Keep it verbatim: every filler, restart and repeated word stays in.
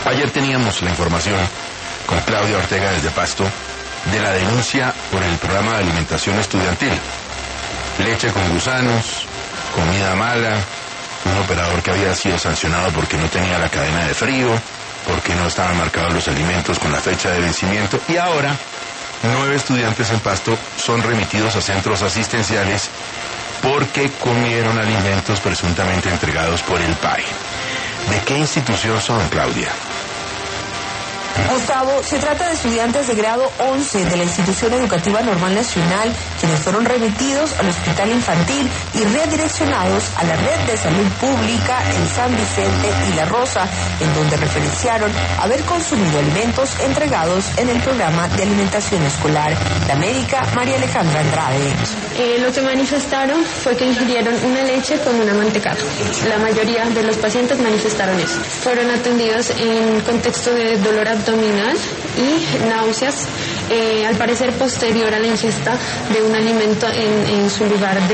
Ayer teníamos la información con Claudia Ortega desde Pasto de la denuncia por el programa de alimentación estudiantil. Leche con gusanos, comida mala, un operador que había sido sancionado porque no tenía la cadena de frío, porque no estaban marcados los alimentos con la fecha de vencimiento, y ahora nueve estudiantes en Pasto son remitidos a centros asistenciales porque comieron alimentos presuntamente entregados por el P A E. ¿De qué institución son, Claudia? Gustavo, se trata de estudiantes de grado once de la Institución Educativa Normal Nacional, quienes fueron remitidos al Hospital Infantil y redireccionados a la Red de Salud Pública en San Vicente y La Rosa, en donde referenciaron haber consumido alimentos entregados en el programa de alimentación escolar. La médica María Alejandra Andrade. Eh, lo que manifestaron fue que ingirieron una leche con una mantecada. La mayoría de los pacientes manifestaron eso. Fueron atendidos en contexto de dolor abdominal y náuseas, eh, al parecer posterior a la ingesta de un alimento en, en su lugar de